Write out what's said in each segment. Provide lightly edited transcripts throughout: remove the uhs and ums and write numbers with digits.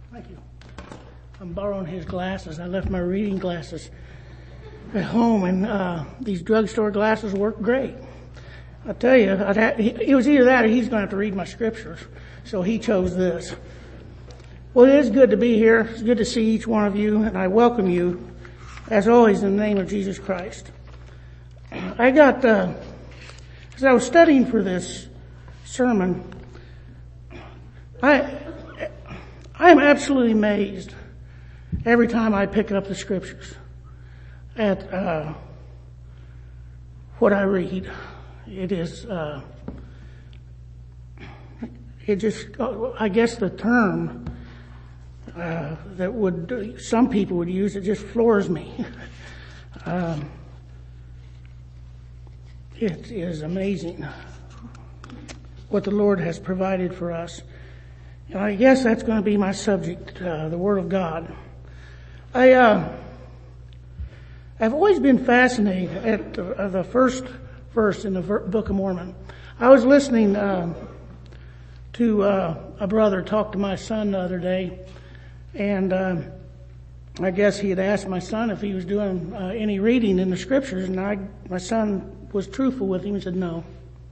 Thank you. I'm borrowing his glasses. I left my reading glasses at home, and these drugstore glasses work great. I tell you, it was either that or he's going to have to read my scriptures. So he chose this. Well, it is good to be here. It's good to see each one of you, and I welcome you, as always, in the name of Jesus Christ. As I was studying for this sermon, I am absolutely amazed every time I pick up the scriptures at what I read. It is, I guess the term that some people would use, it just floors me. It is amazing what the Lord has provided for us. And I guess that's going to be my subject, the Word of God. I've always been fascinated at the first verse in the Book of Mormon. I was listening to a brother talk to my son the other day, and I guess he had asked my son if he was doing any reading in the scriptures, and my son was truthful with him and said no.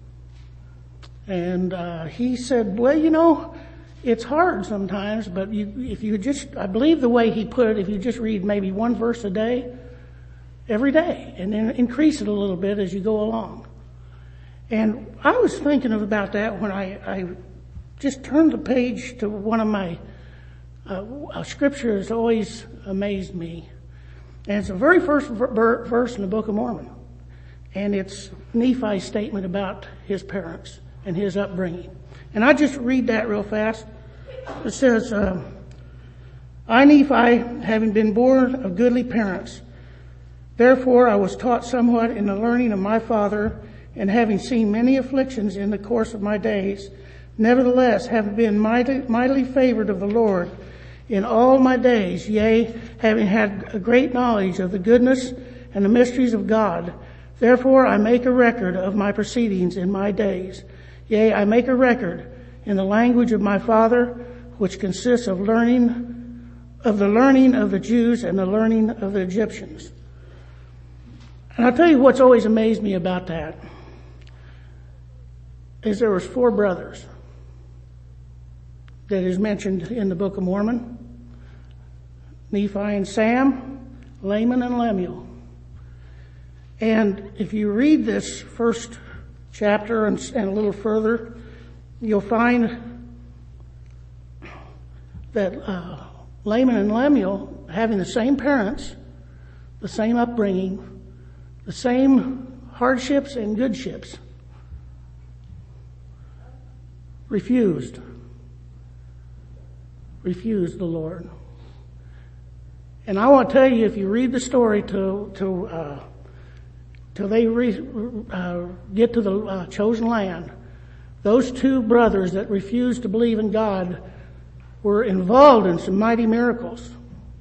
And he said, well, it's hard sometimes, but I believe the way he put it, if you just read maybe one verse a day, every day, and then increase it a little bit as you go along. And I was thinking about that when I just turned the page to one of my scriptures. Always amazed me. And it's the very first verse in the Book of Mormon. And it's Nephi's statement about his parents and his upbringing. And I just read that real fast. It says, I, Nephi, having been born of goodly parents, therefore I was taught somewhat in the learning of my father, and having seen many afflictions in the course of my days, nevertheless have been mightily favored of the Lord in all my days, yea, having had a great knowledge of the goodness and the mysteries of God. Therefore I make a record of my proceedings in my days. Yea, I make a record in the language of my father, which consists of the learning of the Jews and the learning of the Egyptians. And I'll tell you what's always amazed me about that is there was 4 brothers that is mentioned in the Book of Mormon: Nephi and Sam, Laman and Lemuel. And if you read this first chapter and a little further, you'll find that Laman and Lemuel, having the same parents, the same upbringing, the same hardships and good ships, refused the Lord. And I want to tell you, if you read the story till they get to the chosen land, those 2 brothers that refused to believe in God were involved in some mighty miracles.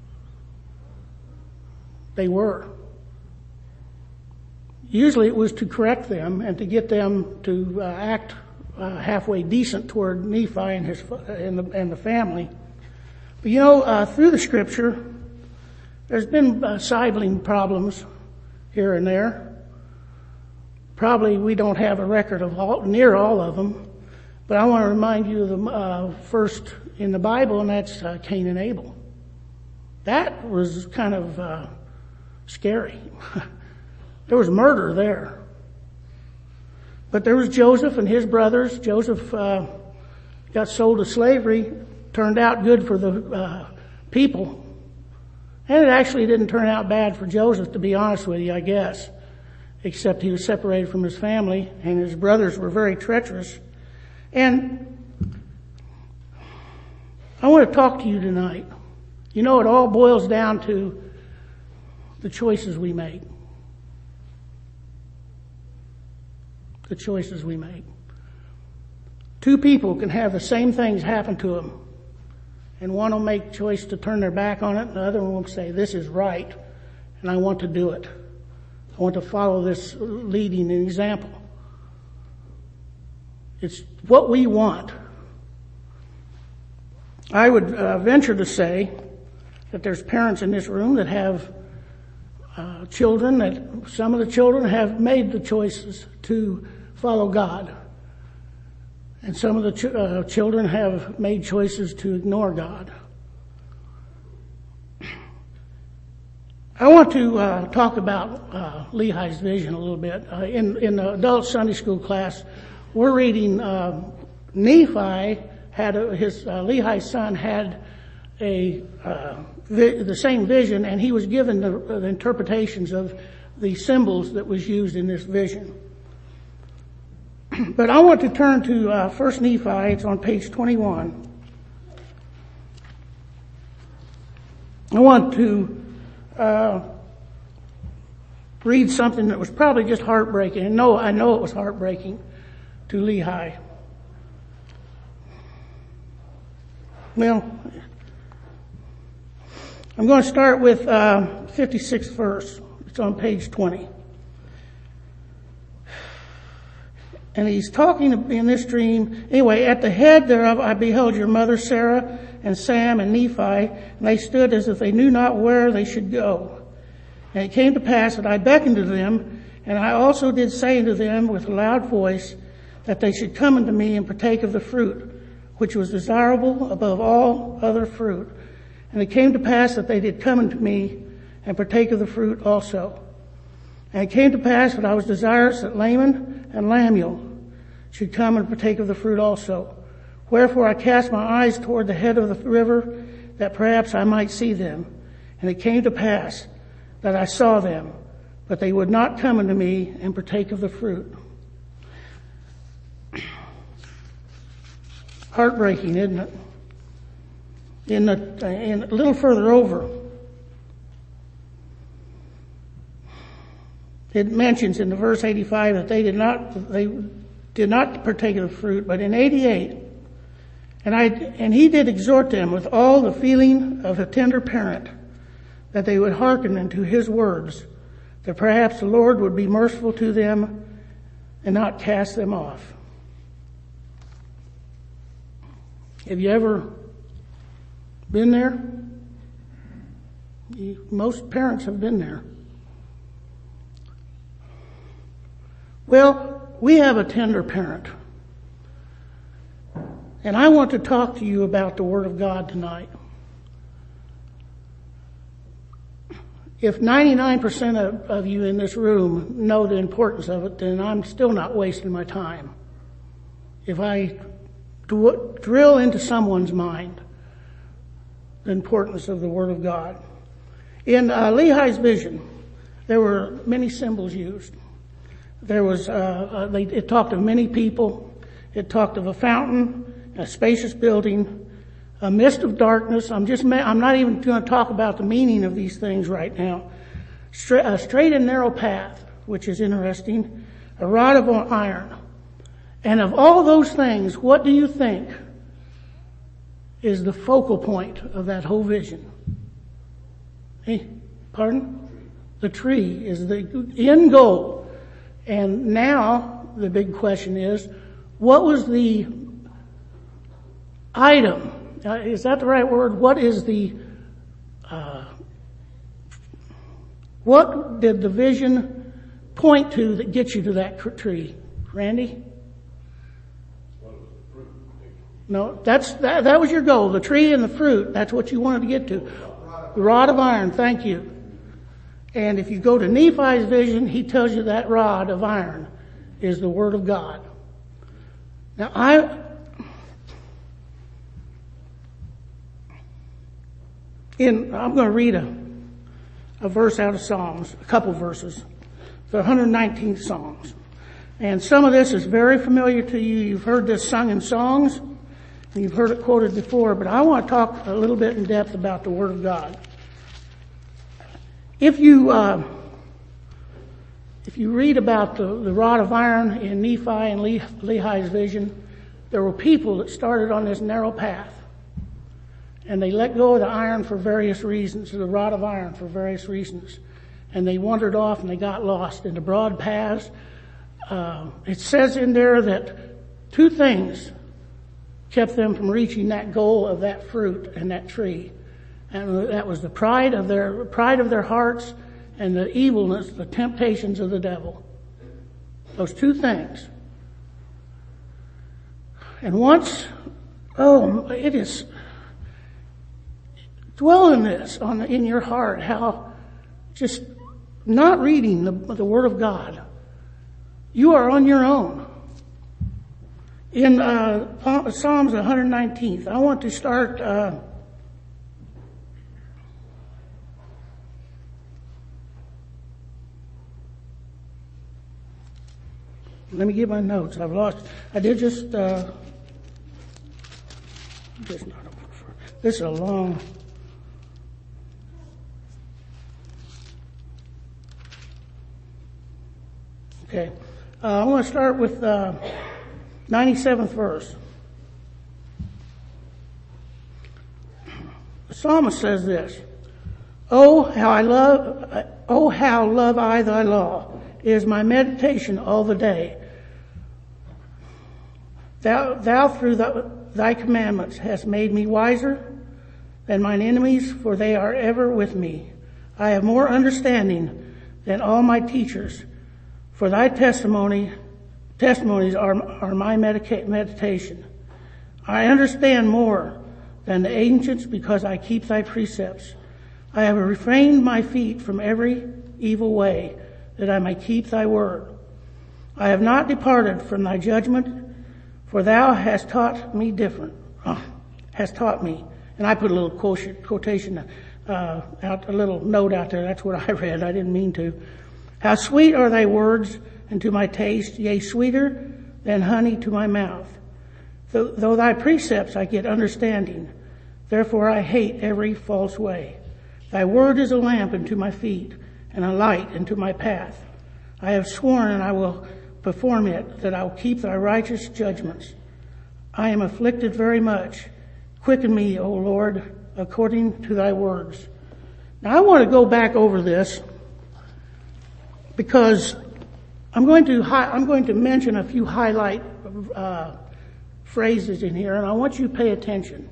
They were. Usually it was to correct them and to get them to act halfway decent toward Nephi and the family. But through the scripture, there's been sibling problems here and there. Probably we don't have a record of near all of them, but I want to remind you of the first in the Bible, and that's Cain and Abel. That was kind of scary. There was murder there. But there was Joseph and his brothers. Joseph got sold to slavery, turned out good for the people. And it actually didn't turn out bad for Joseph, to be honest with you, I guess. Except he was separated from his family, and his brothers were very treacherous. And I want to talk to you tonight. It all boils down to the choices we make. The choices we make. 2 people can have the same things happen to them, and one will make choice to turn their back on it, and the other one will say, this is right, and I want to do it. I want to follow this leading example. It's what we want. I would venture to say that there's parents in this room that have children, that some of the children have made the choices to follow God. And some of the children have made choices to ignore God. I want to talk about Lehi's vision a little bit. In the adult Sunday school class, we're reading Nephi Lehi's son had the same vision, and he was given the interpretations of the symbols that was used in this vision. But I want to turn to 1 Nephi. It's on page 21. I want to read something that was probably just heartbreaking. And I know it was heartbreaking to Lehi. Well, I'm going to start with 56th verse. It's on page 20. And he's talking in this dream. Anyway, at the head thereof I beheld your mother Sarah and Sam and Nephi, and they stood as if they knew not where they should go. And it came to pass that I beckoned to them, and I also did say unto them with a loud voice that they should come unto me and partake of the fruit, which was desirable above all other fruit. And it came to pass that they did come unto me and partake of the fruit also. And it came to pass that I was desirous that Laman and Lamuel should come and partake of the fruit also. Wherefore I cast my eyes toward the head of the river, that perhaps I might see them. And it came to pass that I saw them, but they would not come unto me and partake of the fruit. Heartbreaking, isn't it? In a little further over, it mentions in the verse 85 that they did not partake of the fruit, but in 88, and he did exhort them with all the feeling of a tender parent, that they would hearken unto his words, that perhaps the Lord would be merciful to them and not cast them off. Have you ever been there? Most parents have been there. Well, we have a tender parent. And I want to talk to you about the Word of God tonight. If 99% of you in this room know the importance of it, then I'm still not wasting my time. If I drill into someone's mind the importance of the Word of God. In Lehi's vision, there were many symbols used. There was, it talked of many people. It talked of a fountain, a spacious building, a mist of darkness. I'm not even going to talk about the meaning of these things right now. A straight and narrow path, which is interesting. A rod of iron. And of all those things, what do you think is the focal point of that whole vision? Hey, pardon? The tree is the end goal. And now the big question is, what was the item? Is that the right word? What is what did the vision point to that gets you to that tree? Randy? No, that was your goal. The tree and the fruit. That's what you wanted to get to. The rod of iron. Thank you. And if you go to Nephi's vision, he tells you that rod of iron is the Word of God. Now I'm going to read a verse out of Psalms, a couple verses, the 119th Psalms. And some of this is very familiar to you. You've heard this sung in songs, and you've heard it quoted before, but I want to talk a little bit in depth about the Word of God. If you read about the rod of iron in Nephi and Lehi's vision, there were people that started on this narrow path. And they let go of the iron for various reasons, the rod of iron for various reasons. And they wandered off and they got lost in the broad paths. It says in there that two things kept them from reaching that goal of that fruit and that tree. And that was the pride of their hearts and the evilness, the temptations of the devil. Those two things. And once, it is, dwell in this in your heart, how just not reading the Word of God, you are on your own. In Psalms 119th, I want to start let me get my notes. I did just not. This is a long. Okay. I want to start with 97th verse. The psalmist says this, how love I thy law. It is my meditation all the day. Thou through thy commandments hast made me wiser than mine enemies, for they are ever with me. I have more understanding than all my teachers, for thy testimonies are my meditation. I understand more than the ancients because I keep thy precepts. I have refrained my feet from every evil way, that I may keep thy word. I have not departed from thy judgment, for thou hast taught me hast taught me. And I put a little quotation a little note out there. That's what I read. I didn't mean to. How sweet are thy words unto my taste, yea, sweeter than honey to my mouth. Though thy precepts I get understanding, therefore I hate every false way. Thy word is a lamp unto my feet, and a light into my path. I have sworn, and I will perform it, that I will keep thy righteous judgments. I am afflicted very much. Quicken me, O Lord, according to thy words. Now I want to go back over this because I'm going to mention a few highlight phrases in here, and I want you to pay attention.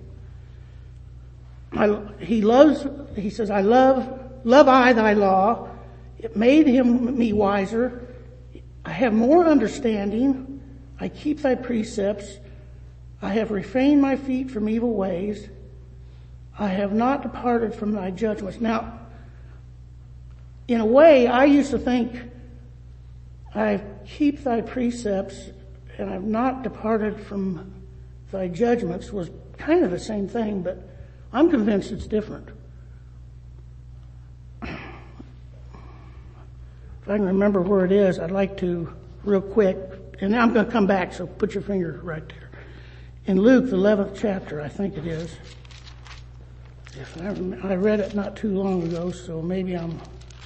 He says, I love I thy law. It made me wiser. I have more understanding. I keep thy precepts. I have refrained my feet from evil ways. I have not departed from thy judgments. Now, in a way, I used to think I keep thy precepts and I've not departed from thy judgments was kind of the same thing, but I'm convinced it's different. If I can remember where it is, I'd like to real quick, and I'm going to come back, so put your finger right there. In Luke, the 11th chapter, I think it is. I read it not too long ago, so maybe I'm...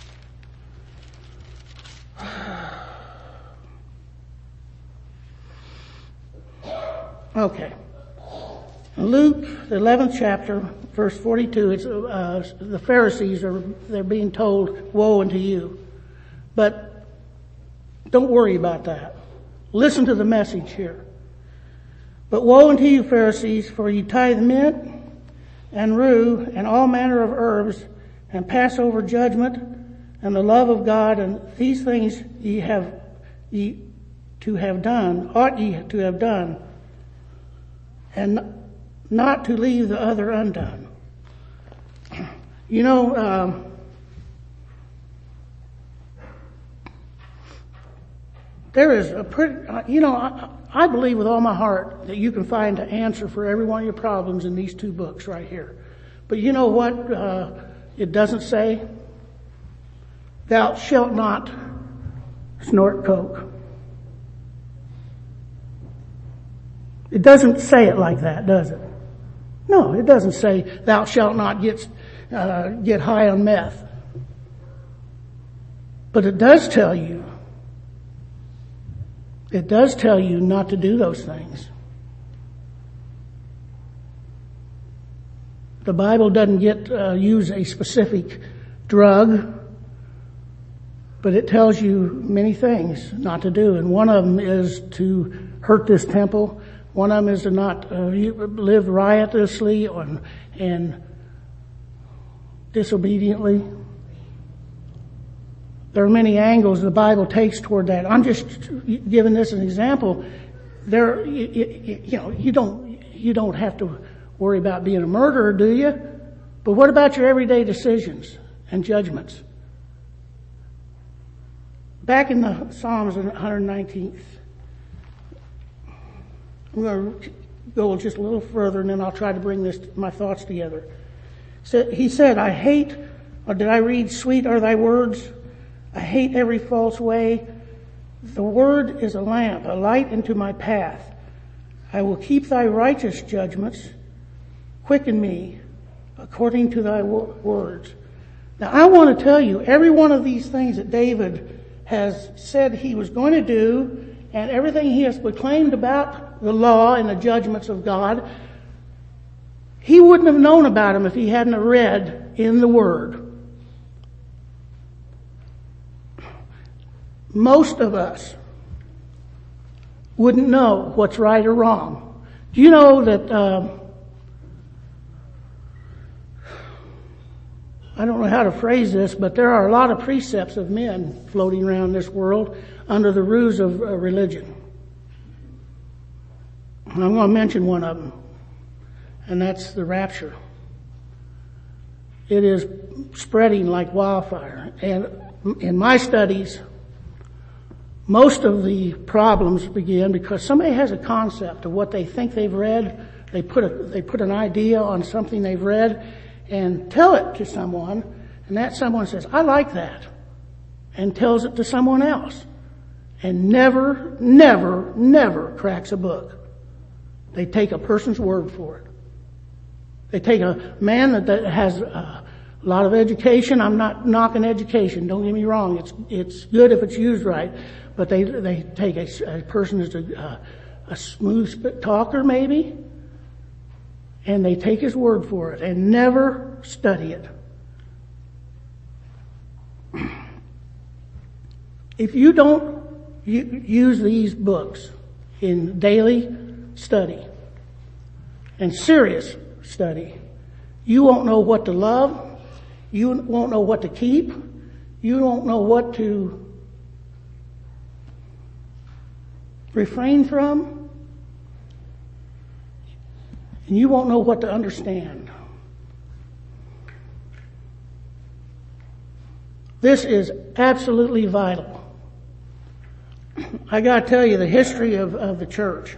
Okay. In Luke, the 11th chapter, verse 42, it's the Pharisees they're being told, woe unto you. But don't worry about that. Listen to the message here. But woe unto you, Pharisees, for ye tithe mint and rue and all manner of herbs, and pass over judgment and the love of God, and these things ought ye to have done, and not to leave the other undone. You know, there is a pretty, I believe with all my heart that you can find an answer for every one of your problems in these two books right here. But you know what it doesn't say? Thou shalt not snort coke. It doesn't say it like that, does it? No, it doesn't say thou shalt not get high on meth. But it does tell you not to do those things. The Bible doesn't use a specific drug, but it tells you many things not to do. And one of them is to hurt this temple. One of them is to not live riotously and disobediently. There are many angles the Bible takes toward that. I'm just giving this an example. You don't have to worry about being a murderer, do you? But what about your everyday decisions and judgments? Back in the Psalms, 119th, I'm going to go just a little further, and then I'll try to bring my thoughts together. So he said, I hate, or did I read, sweet are thy words? I hate every false way. The word is a lamp, a light into my path. I will keep thy righteous judgments. Quicken me according to thy words. Now I want to tell you, every one of these things that David has said he was going to do, and everything he has proclaimed about the law and the judgments of God, he wouldn't have known about them if he hadn't read in the Word. Most of us wouldn't know what's right or wrong. Do you know that, I don't know how to phrase this, but there are a lot of precepts of men floating around this world under the ruse of religion. And I'm going to mention one of them, and that's the rapture. It is spreading like wildfire. And in my studies, most of the problems begin because somebody has a concept of what they think they've read. They put an idea on something they've read and tell it to someone, and that someone says, I like that, and tells it to someone else, and never, never, never cracks a book. They take a person's word for it. They take a man that has a lot of education. I'm not knocking education, don't get me wrong. It's good if it's used right. But they take a person who's a smooth talker maybe, and they take his word for it and never study it. If you don't use these books in daily study and serious study, you won't know what to love, you won't know what to keep, you won't know what to refrain from, and you won't know what to understand. This is absolutely vital. I got to tell you the history of the church.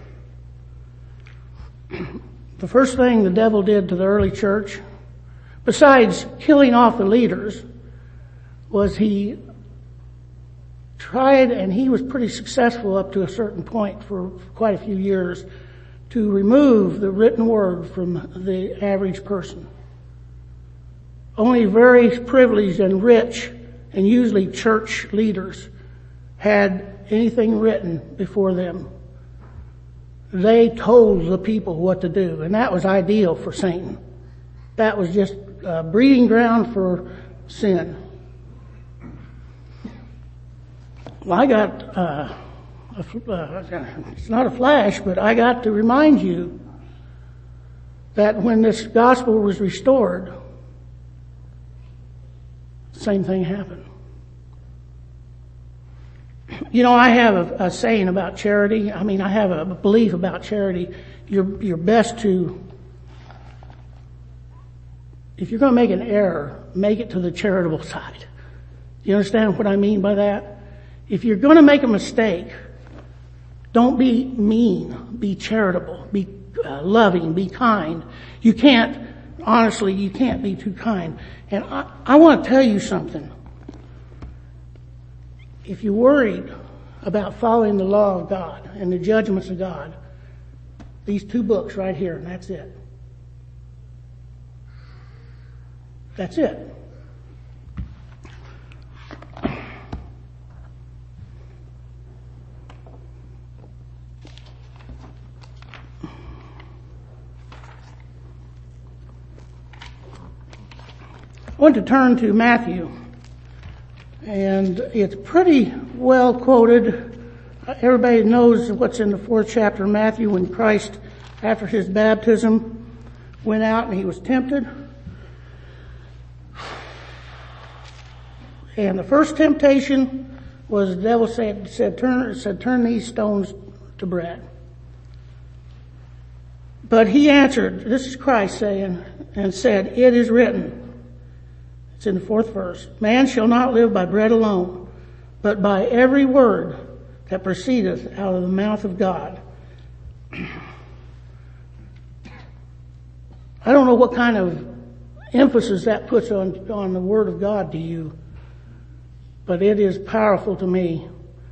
The first thing the devil did to the early church, besides killing off the leaders, was he tried, and he was pretty successful up to a certain point for quite a few years, to remove the written word from the average person. Only very privileged and rich, and usually church leaders, had anything written before them. They told the people what to do, and that was ideal for Satan. That was just a breeding ground for sin. Well, I got, it's not a flash, but I got to remind you that when this gospel was restored, same thing happened. You know, I have a saying about charity. I mean, I have a belief about charity. You're best to, if you're going to make an error, make it to the charitable side. You understand what I mean by that? If you're going to make a mistake, don't be mean. Be charitable. Be loving. Be kind. You can't be too kind. And I want to tell you something. If you're worried about following the law of God and the judgments of God, these two books right here, and that's it. That's it. I want to turn to Matthew, and it's pretty well quoted. everybody knows what's in the 4th chapter of Matthew when Christ, after his baptism, went out and he was tempted. And the first temptation was the devil said, turn these stones to bread. But he answered, this is Christ saying, and said, it is written. It's in the 4th verse. Man shall not live by bread alone, but by every word that proceedeth out of the mouth of God. I don't know what kind of emphasis that puts on the Word of God to you, but it is powerful to me.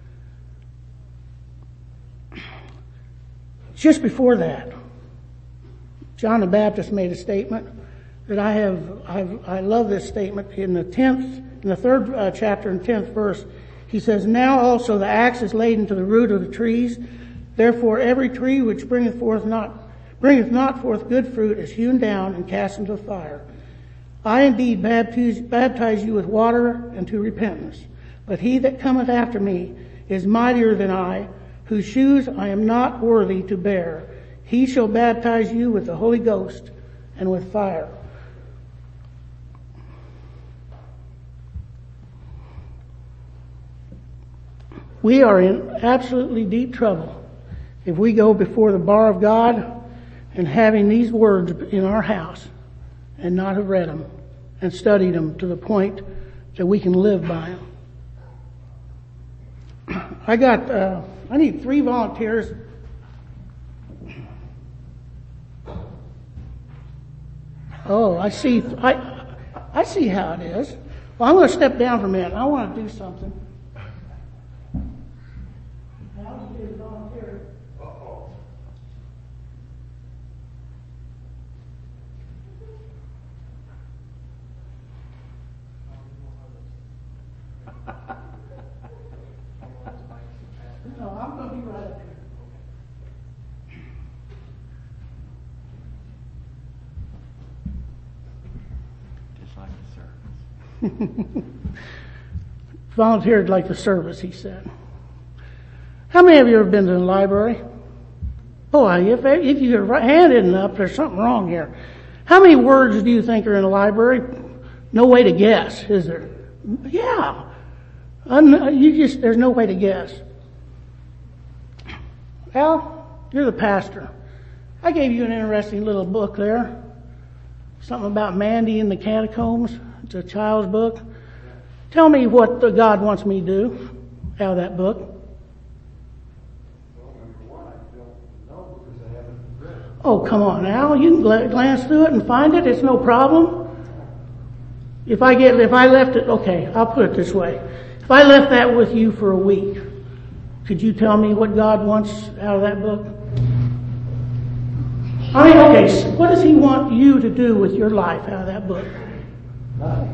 Just before that, John the Baptist made a statement that I love this statement in the 3rd chapter and 10th verse. He says, now also the axe is laid into the root of the trees. Therefore every tree which bringeth not forth good fruit is hewn down and cast into the fire. I indeed baptize you with water unto repentance. But he that cometh after me is mightier than I, whose shoes I am not worthy to bear. He shall baptize you with the Holy Ghost and with fire. We are in absolutely deep trouble if we go before the bar of God and having these words in our house and not have read them and studied them to the point that we can live by them. I need 3 volunteers. Oh, I see how it is. Well, I'm going to step down for a minute. I want to do something. No, I'm going to be right up here. Just like the service. Volunteered like the service, he said. How many of you have ever been to the library? Boy, if your hand isn't up, there's something wrong here. How many words do you think are in a library? No way to guess, is there? Yeah. There's no way to guess. Al, you're the pastor. I gave you an interesting little book there. Something about Mandy in the catacombs. It's a child's book. Tell me what God wants me to do out of that book. Well, number one, I don't know because I haven't read it. Oh, come on, Al. You can glance through it and find it. It's no problem. If I left it, okay, I'll put it this way. If I left that with you for a week, could you tell me what God wants out of that book? I mean, okay, so what does He want you to do with your life out of that book? Nothing.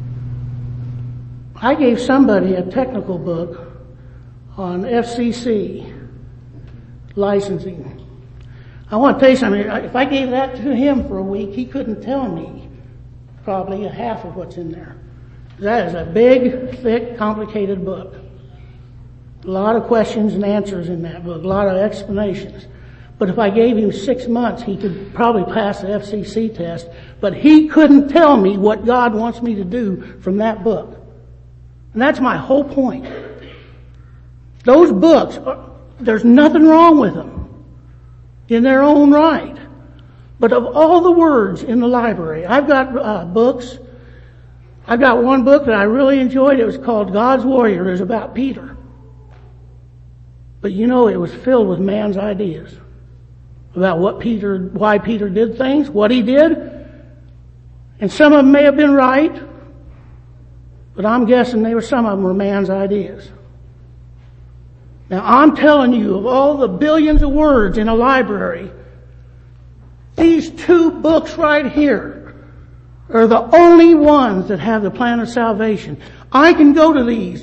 I gave somebody a technical book on FCC licensing. I want to tell you something. If I gave that to him for a week, he couldn't tell me probably a half of what's in there. That is a big, thick, complicated book. A lot of questions and answers in that book, a lot of explanations. But if I gave him 6 months, he could probably pass the FCC test. But he couldn't tell me what God wants me to do from that book. And that's my whole point. Those books, there's nothing wrong with them in their own right. But of all the words in the library, I've got books. I've got one book that I really enjoyed. It was called God's Warrior. It was about Peter. But you know, it was filled with man's ideas about why Peter did things, what he did. And some of them may have been right, but I'm guessing some of them were man's ideas. Now I'm telling you, of all the billions of words in a library, these 2 books right here are the only ones that have the plan of salvation. I can go to these.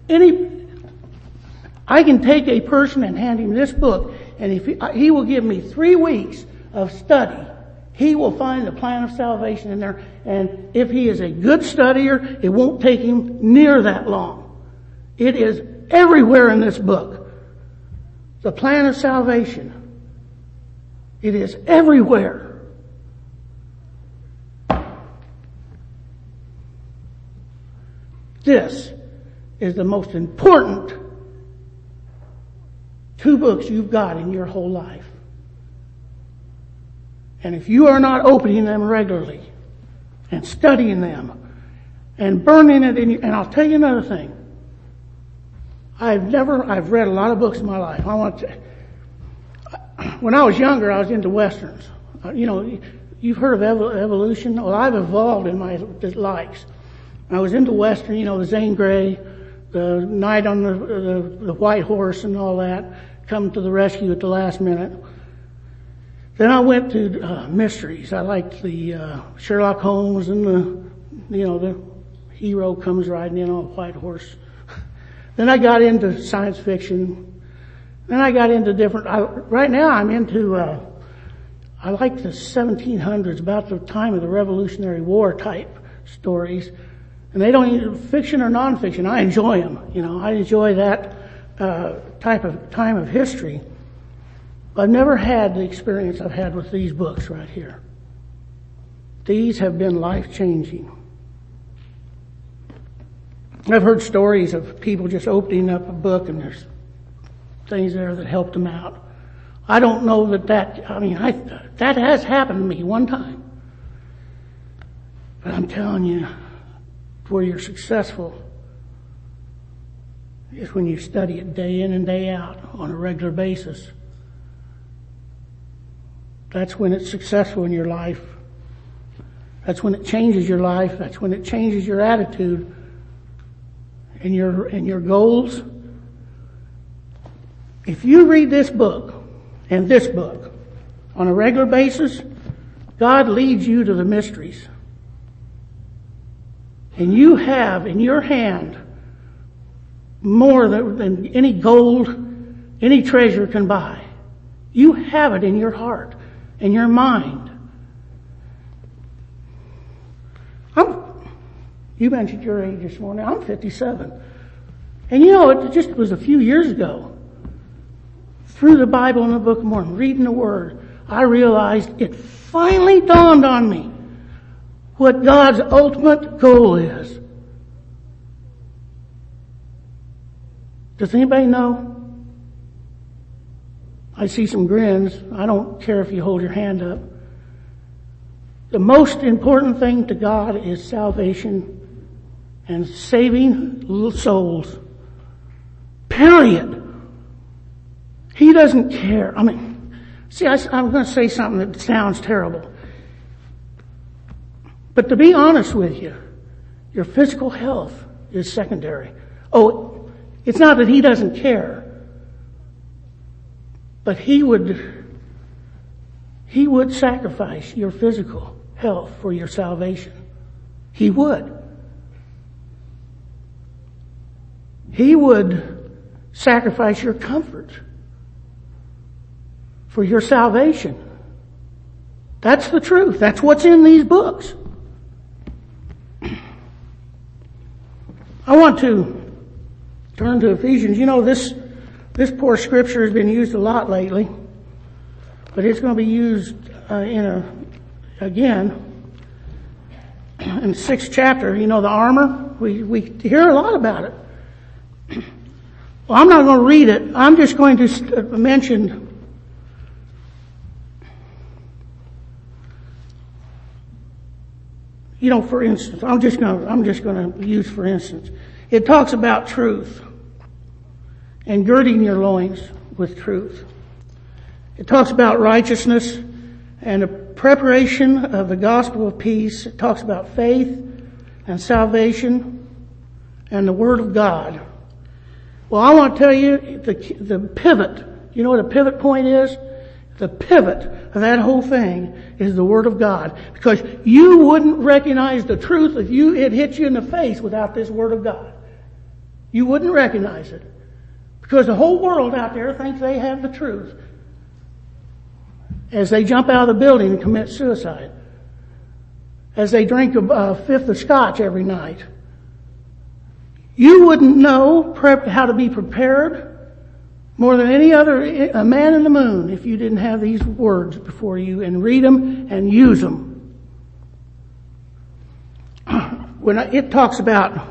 I can take a person and hand him this book, and if he will give me 3 weeks of study, he will find the plan of salvation in there. And if he is a good studier, it won't take him near that long. It is everywhere in this book. The plan of salvation. It is everywhere. This is the most important 2 books you've got in your whole life. And if you are not opening them regularly and studying them and burning it in your, and I'll tell you another thing. I've read a lot of books in my life. When I was younger, I was into Westerns. You've heard of evolution? Well, I've evolved in my likes. I was into Western, the Zane Grey, the Knight on the White Horse and all that, come to the rescue at the last minute. Then I went to mysteries. I liked the Sherlock Holmes and the hero comes riding in on a white horse. Then I got into science fiction. Then I got into right now I'm into, I like the 1700s, about the time of the Revolutionary War type stories. And they don't either fiction or nonfiction. I enjoy them. I enjoy that type of time of history. I've never had the experience I've had with these books right here. These have been life-changing. I've heard stories of people just opening up a book and there's things there that helped them out. I don't know that has happened to me one time. But I'm telling you, where you're successful is when you study it day in and day out on a regular basis. That's when it's successful in your life. That's when it changes your life. That's when it changes your attitude and your goals. If you read this book and this book on a regular basis, God leads you to the mysteries. And you have in your hand more than any gold, any treasure can buy. You have it in your heart and your mind. You mentioned your age this morning. I'm 57. And it just was a few years ago. Through the Bible and the Book of Mormon, reading the Word, I realized it finally dawned on me what God's ultimate goal is. Does anybody know? I see some grins. I don't care if you hold your hand up. The most important thing to God is salvation and saving souls. Period. He doesn't care. I'm going to say something that sounds terrible. But to be honest with you, your physical health is secondary. Oh, it's not that He doesn't care, but He would sacrifice your physical health for your salvation. He would. He would sacrifice your comfort for your salvation. That's the truth. That's what's in these books. I want to turn to Ephesians. This poor scripture has been used a lot lately, but it's going to be used again in the 6th chapter. The armor. We hear a lot about it. Well, I'm not going to read it. I'm just going to mention for instance, I'm just going to use for instance. It talks about truth and girding your loins with truth. It talks about righteousness and the preparation of the gospel of peace. It talks about faith and salvation and the Word of God. Well, I want to tell you the pivot. You know what a pivot point is? The pivot of that whole thing is the Word of God. Because you wouldn't recognize the truth if it hit you in the face without this Word of God. You wouldn't recognize it. Because the whole world out there thinks they have the truth. As they jump out of the building and commit suicide. As they drink a fifth of scotch every night. You wouldn't know how to be prepared more than any other a man in the moon if you didn't have these words before you and read them and use them. When it talks about,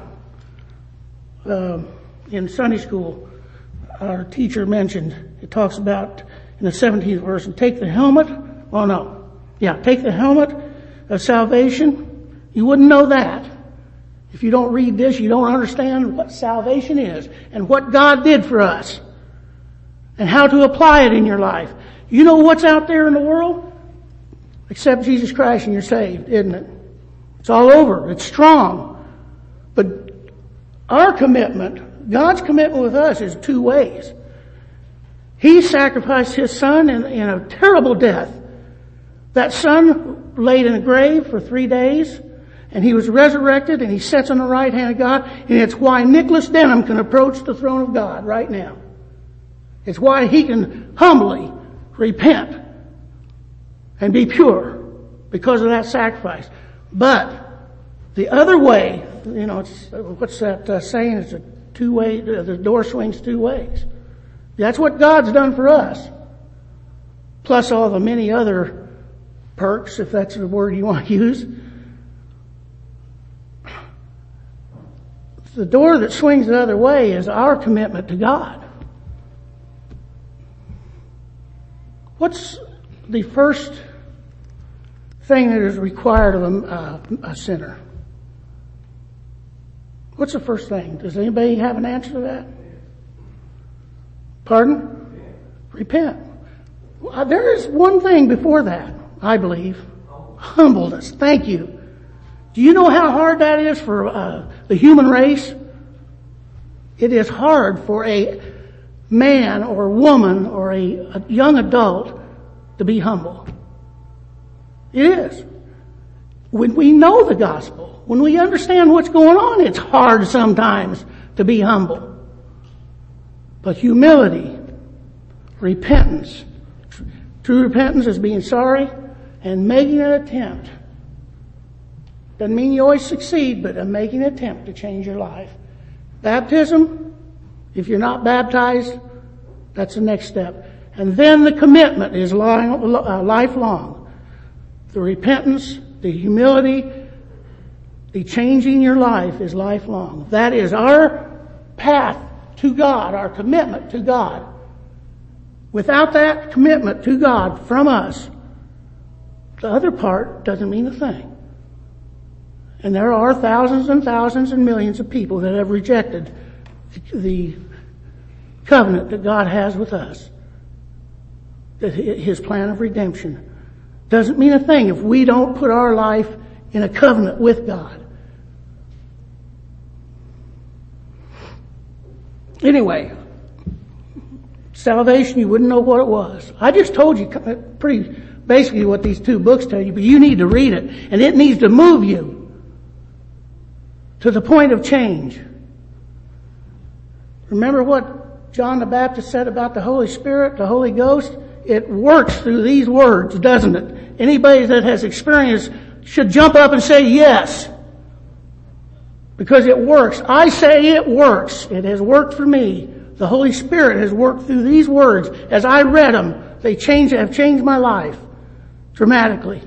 in Sunday school, our teacher mentioned, it talks about in the 17th verse, and take the helmet, take the helmet of salvation. You wouldn't know that. If you don't read this, you don't understand what salvation is and what God did for us and how to apply it in your life. You know what's out there in the world? Accept Jesus Christ and you're saved, isn't it? It's all over. It's strong. But our commitment, God's commitment with us is two ways. He sacrificed His Son in a terrible death. That Son laid in a grave for 3 days, and He was resurrected, and He sits on the right hand of God, and it's why Nicholas Denham can approach the throne of God right now. It's why he can humbly repent and be pure because of that sacrifice. But the other way, what's that saying? It's a two-way, the door swings two ways. That's what God's done for us. Plus all the many other perks, if that's the word you want to use. The door that swings the other way is our commitment to God. What's the first thing that is required of a sinner? What's the first thing? Does anybody have an answer to that? Pardon? Repent. There is one thing before that, I believe. Humbleness. Thank you. Do you know how hard that is for the human race? It is hard for a man or woman or a young adult to be humble. It is. When we know the gospel, when we understand what's going on, it's hard sometimes to be humble. But humility, repentance, true repentance is being sorry and making an attempt. Doesn't mean you always succeed, but making an attempt to change your life. Baptism, if you're not baptized, that's the next step. And then the commitment is lifelong. The repentance, the humility, the changing your life is lifelong. That is our path to God, our commitment to God. Without that commitment to God from us, the other part doesn't mean a thing. And there are thousands and thousands and millions of people that have rejected the covenant that God has with us. That His plan of redemption doesn't mean a thing if we don't put our life in a covenant with God. Anyway, salvation, you wouldn't know what it was. I just told you pretty basically what these two books tell you, but you need to read it, and it needs to move you to the point of change. Remember what John the Baptist said about the Holy Spirit, the Holy Ghost? It works through these words, doesn't it? Anybody that has experience should jump up and say yes. Because it works. I say it works. It has worked for me. The Holy Spirit has worked through these words. As I read them, they have changed my life dramatically.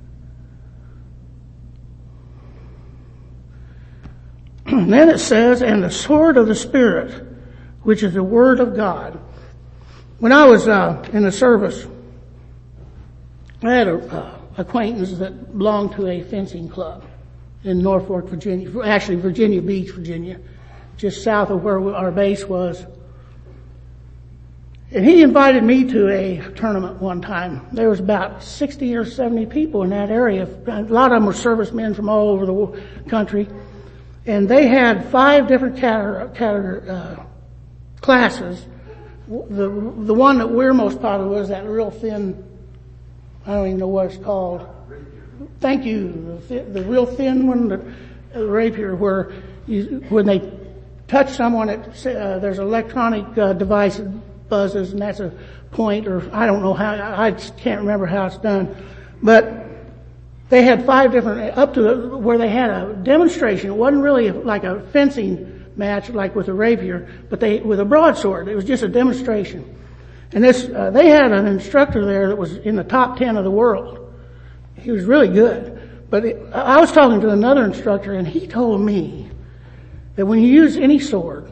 And then it says, and the sword of the Spirit, which is the Word of God. When I was in the service, I had an acquaintance that belonged to a fencing club in Norfolk, Virginia. Actually, Virginia Beach, Virginia, just south of where our base was. And he invited me to a tournament one time. There was about 60 or 70 people in that area. A lot of them were servicemen from all over the country. And they had 5 different classes. The one that we're most popular was that real thin, I don't even know what it's called. Thank you. The real thin one, the rapier, where when they touch someone, there's an electronic device that buzzes, and that's a point, or I don't know how, I can't remember how it's done. But they had 5 different, up to where they had a demonstration. It wasn't really like a fencing match like with a rapier, but with a broadsword. It was just a demonstration. And they had an instructor there that was in the top 10 of the world. He was really good. But I was talking to another instructor, and he told me that when you use any sword,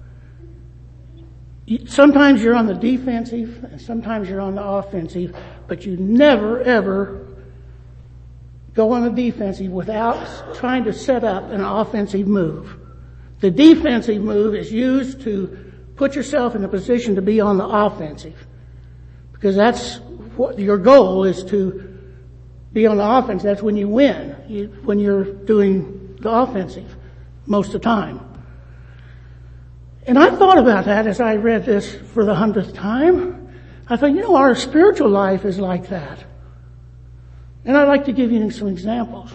sometimes you're on the defensive and sometimes you're on the offensive, but you never ever go on the defensive without trying to set up an offensive move. The defensive move is used to put yourself in a position to be on the offensive, because that's what your goal is, to be on the offense. That's when you win, when you're doing the offensive most of the time. And I thought about that as I read this for the 100th time. I thought, our spiritual life is like that. And I'd like to give you some examples.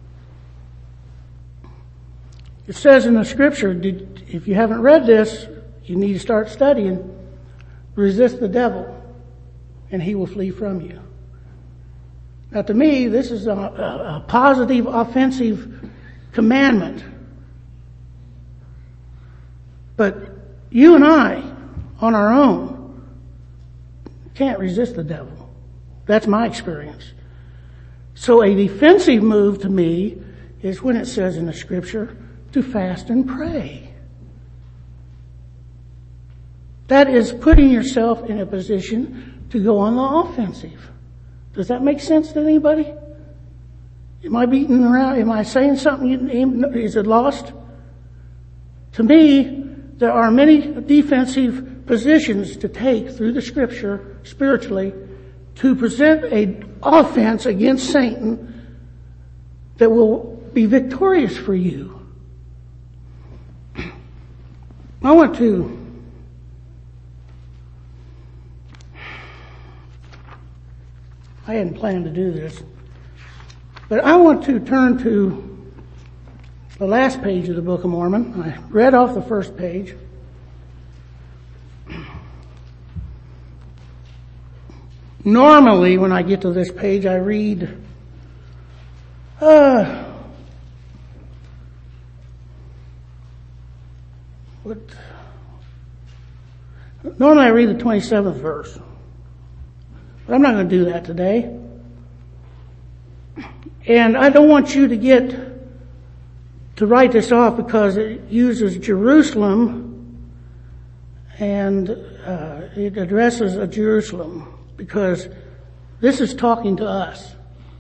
It says in the scripture, if you haven't read this, you need to start studying. Resist the devil, and he will flee from you. Now to me, this is a positive, offensive commandment. But you and I, on our own, can't resist the devil. That's my experience. So a defensive move to me is when it says in the scripture to fast and pray. That is putting yourself in a position to go on the offensive. Does that make sense to anybody? Am I beating around? Am I saying something? Is it lost? To me, there are many defensive positions to take through the scripture spiritually to present an offense against Satan that will be victorious for you. I hadn't planned to do this, but I want to turn to the last page of the Book of Mormon. I read off the first page. Normally, when I get to this page, I read Normally I read the 27th verse. But I'm not going to do that today. And I don't want you to write this off because it uses Jerusalem and it addresses a Jerusalem, because this is talking to us.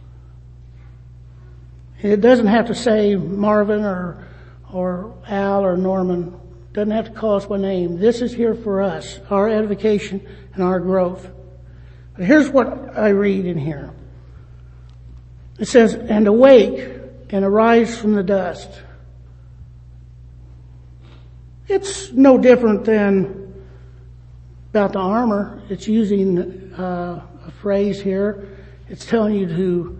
It doesn't have to say Marvin or Al or Norman. It doesn't have to call us by name. This is here for us, our edification and our growth. But here's what I read in here. It says, "And awake and arise from the dust." It's no different than about the armor. It's using a phrase here. It's telling you to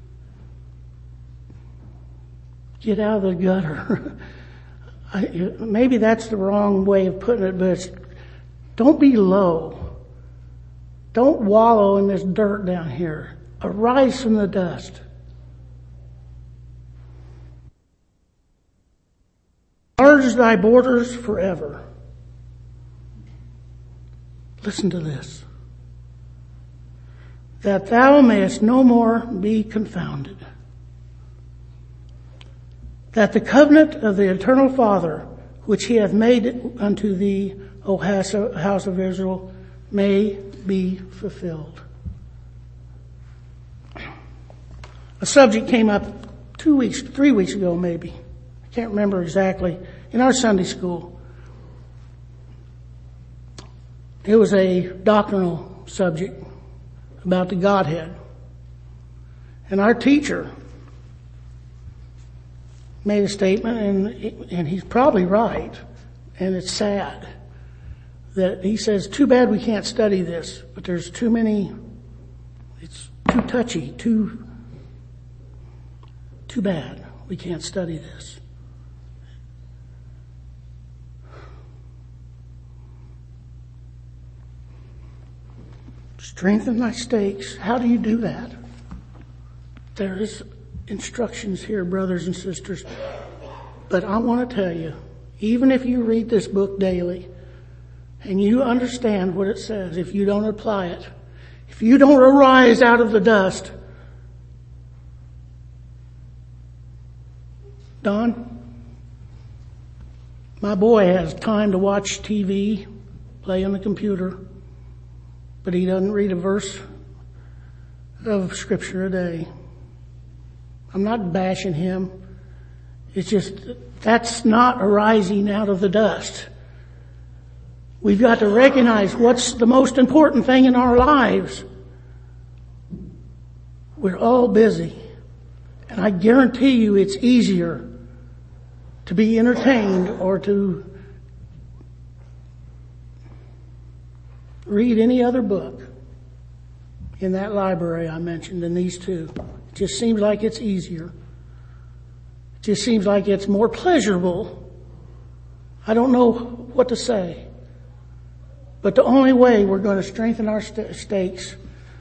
get out of the gutter. Maybe that's the wrong way of putting it, but don't be low. Don't wallow in this dirt down here. Arise from the dust. Enlarge thy borders forever. Listen to this. That thou mayest no more be confounded. That the covenant of the eternal Father, which he hath made unto thee, O house of Israel, may be fulfilled. A subject came up 3 weeks ago maybe. I can't remember exactly. In our Sunday school. It was a doctrinal subject about the Godhead. And our teacher made a statement, and he's probably right, and it's sad, that he says, too bad we can't study this, but there's too many, it's too touchy, too bad we can't study this. Strengthen thy stakes. How do you do that? There is instructions here, brothers and sisters. But I want to tell you, even if you read this book daily and you understand what it says, if you don't apply it, if you don't arise out of the dust, Don, my boy has time to watch TV, play on the computer, but he doesn't read a verse of Scripture a day. I'm not bashing him. It's just, that's not arising out of the dust. We've got to recognize what's the most important thing in our lives. We're all busy. And I guarantee you it's easier to be entertained or to read any other book in that library I mentioned than these two. It just seems like it's easier. It just seems like it's more pleasurable. I don't know what to say. But the only way we're going to strengthen our stakes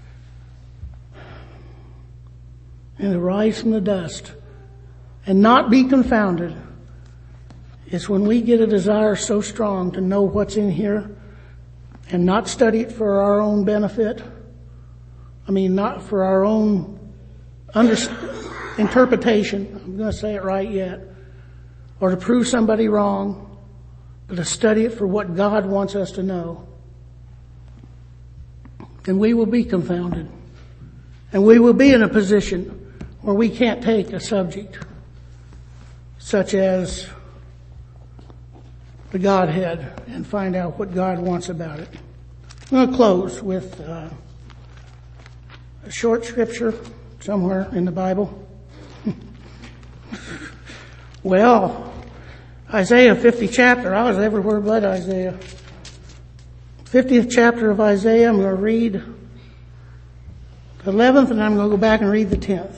and arise from the dust and not be confounded is when we get a desire so strong to know what's in here and not study it for our own benefit. I mean, not for our own interpretation. I'm going to say it right yet. Or to prove somebody wrong, but to study it for what God wants us to know. And we will be confounded. And we will be in a position where we can't take a subject such as the Godhead and find out what God wants about it. I'm going to close with a short scripture somewhere in the Bible. Well, Isaiah 50 chapter. I was everywhere but Isaiah. 50th chapter of Isaiah. I'm going to read the 11th and I'm going to go back and read the 10th.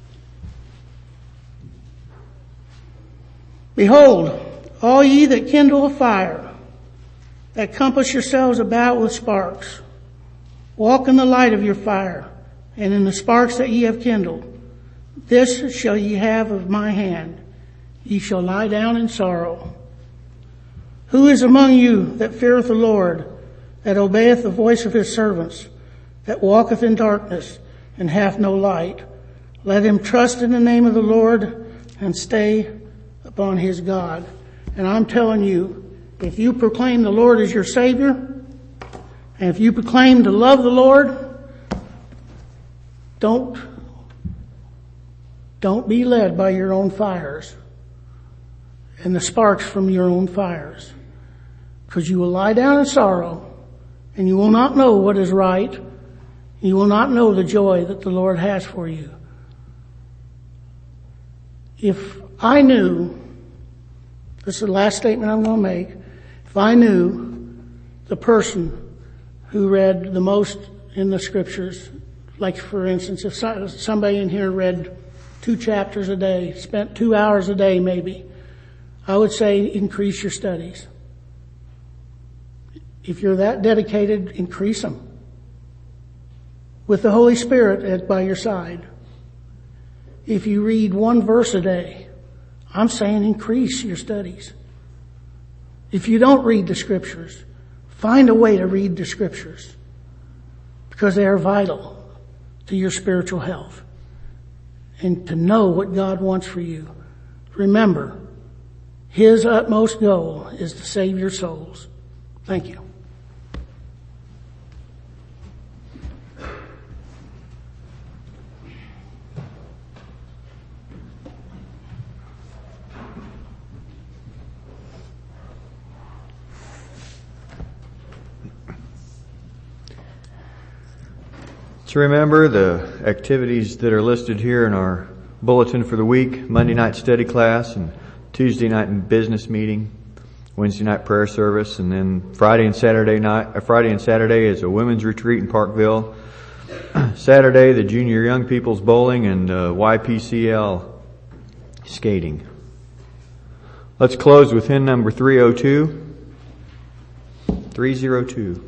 Behold, all ye that kindle a fire, that compass yourselves about with sparks, walk in the light of your fire, and in the sparks that ye have kindled. This shall ye have of my hand. Ye shall lie down in sorrow. Who is among you that feareth the Lord, that obeyeth the voice of his servants, that walketh in darkness, and hath no light? Let him trust in the name of the Lord, and stay upon his God. And I'm telling you, if you proclaim the Lord as your Savior, and if you proclaim to love the Lord, don't be led by your own fires and the sparks from your own fires. Because you will lie down in sorrow, and you will not know what is right. You will not know the joy that the Lord has for you. If I knew, this is the last statement I'm going to make, if I knew the person who read the most in the scriptures, like for instance, if somebody in here read 2 chapters a day, spent 2 hours a day maybe, I would say increase your studies. If you're that dedicated, increase them. With the Holy Spirit by your side. If you read 1 verse a day, I'm saying increase your studies. If you don't read the scriptures, find a way to read the scriptures, because they are vital to your spiritual health and to know what God wants for you. Remember, his utmost goal is to save your souls. Thank you. To remember the activities that are listed here in our bulletin for the week: Monday night study class, and Tuesday night business meeting, Wednesday night prayer service, and then Friday and Saturday is a women's retreat in Parkville. Saturday, the junior young people's bowling and YPCL skating. Let's close with hymn number 302. 302.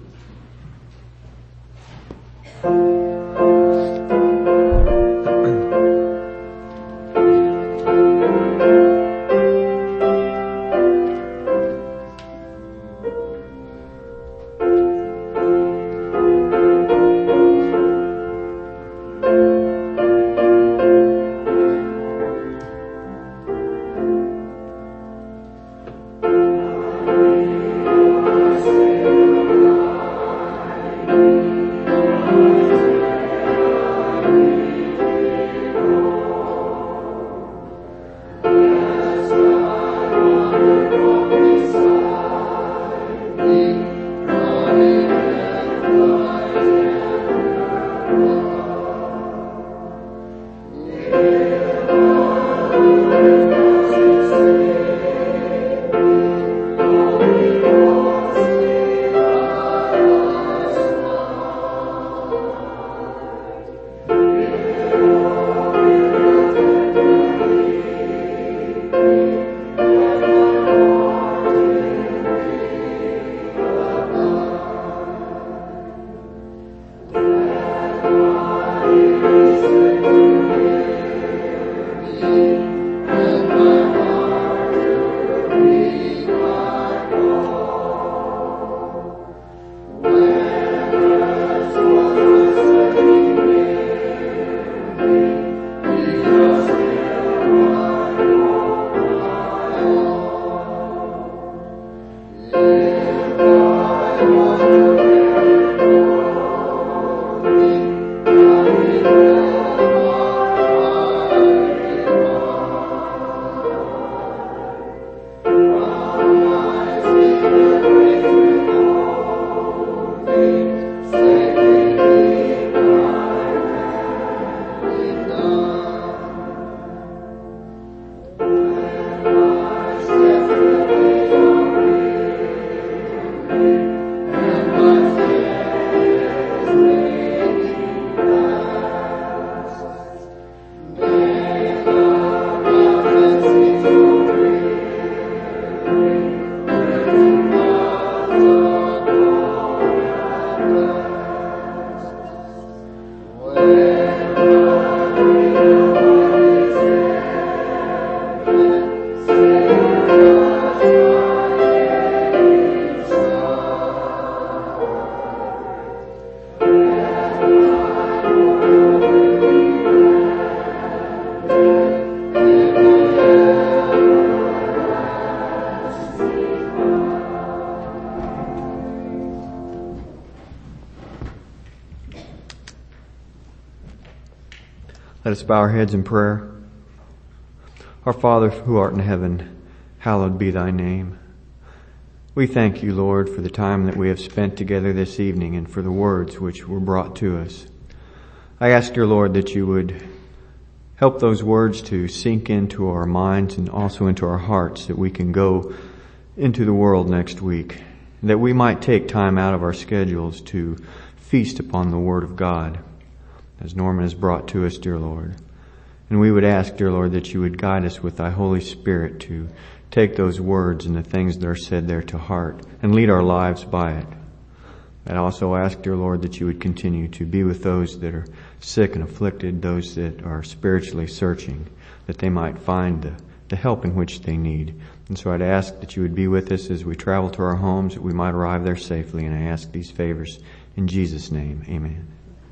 Let us bow our heads in prayer. Our Father who art in heaven, hallowed be thy name. We thank you, Lord, for the time that we have spent together this evening and for the words which were brought to us. I ask, dear Lord, that you would help those words to sink into our minds and also into our hearts, that we can go into the world next week, that we might take time out of our schedules to feast upon the Word of God, as Norman has brought to us, dear Lord. And we would ask, dear Lord, that you would guide us with thy Holy Spirit to take those words and the things that are said there to heart and lead our lives by it. I also ask, dear Lord, that you would continue to be with those that are sick and afflicted, those that are spiritually searching, that they might find the help in which they need. And so I'd ask that you would be with us as we travel to our homes, that we might arrive there safely. And I ask these favors in Jesus' name. Amen.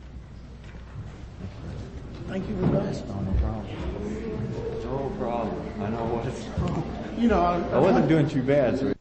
Thank you very much. No problem. No problem. I know what it's. You know, I wasn't doing too bad. So